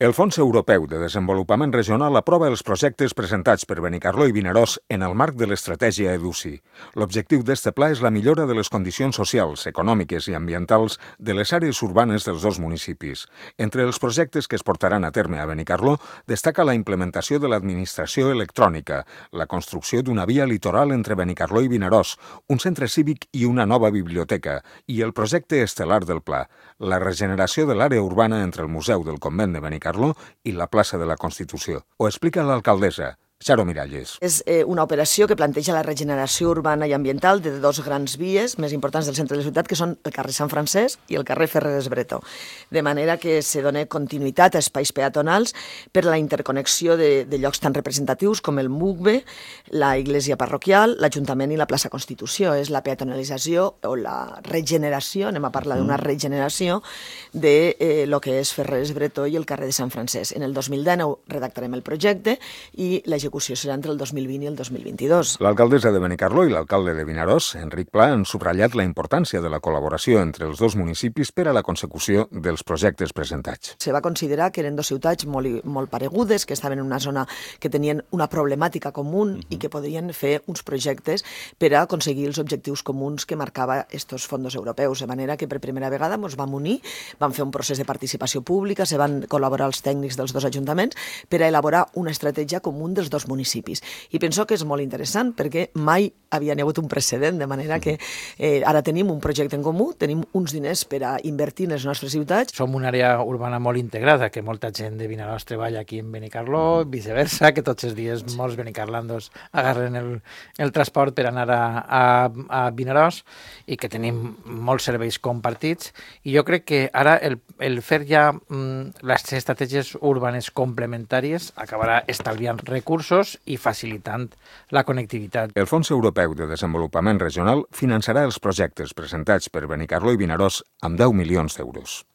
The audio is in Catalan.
El Fons Europeu de Desenvolupament Regional aprova els projectes presentats per Benicarló i Vinaròs en el marc de l'estratègia EDUSI. L'objectiu d'este pla és la millora de les condicions socials, econòmiques i ambientals de les àrees urbanes dels dos municipis. Entre els projectes que es portaran a terme a Benicarló destaca la implementació de l'administració electrònica, la construcció d'una via litoral entre Benicarló i Vinaròs, un centre cívic i una nova biblioteca, i el projecte estel·lar del pla, la regeneració de l'àrea urbana entre el Museu del Convent de Benicarló i la plaça de la Constitució. Ho explica l'alcaldessa, Charo Miralles. És una operació que planteja la regeneració urbana i ambiental de dos grans vies més importants del centre de la ciutat, que són el carrer Sant Francesc i el carrer Ferreres Bretó. De manera que se dona continuïtat a espais peatonals per la interconnexió de llocs tan representatius com el MUCBE, la Iglesia Parroquial, l'Ajuntament i la plaça Constitució. És la peatonalització o la regeneració, anem a parlar d'una regeneració de lo que és Ferreres Bretó i el carrer de Sant Francesc. En el 2019 redactarem el projecte i l'execució serà entre el 2020 i el 2022. L'alcaldessa de Benicarló i l'alcalde de Vinaròs, Enric Pla, han subratllat la importància de la col·laboració entre els dos municipis per a la consecució dels projectes presentats. Se va considerar que eren dues ciutats molt paregudes, que estaven en una zona que tenien una problemàtica comú i que podrien fer uns projectes per a aconseguir els objectius comuns que marcava estos fondos europeus. De manera que per primera vegada ens vam unir, vam fer un procés de participació pública, se van col·laborar els tècnics dels dos ajuntaments per a elaborar una estratègia comú dels dos municipis. I penso que és molt interessant perquè mai havia hagut un precedent, de manera que ara tenim un projecte en comú, tenim uns diners per a invertir en les nostres ciutats. Som una àrea urbana molt integrada, que molta gent de Vinaròs treballa aquí en Benicarló, viceversa, que tots els dies molts benicarlandos agarren el transport per anar a Vinaròs i que tenim molts serveis compartits. I jo crec que ara el fer ja les estratègies urbanes complementàries acabarà estalviant recursos i facilitant la connectivitat. El Fons Europeu de Desenvolupament Regional finançarà els projectes presentats per Benicarló i Vinaròs amb 10 milions d'euros.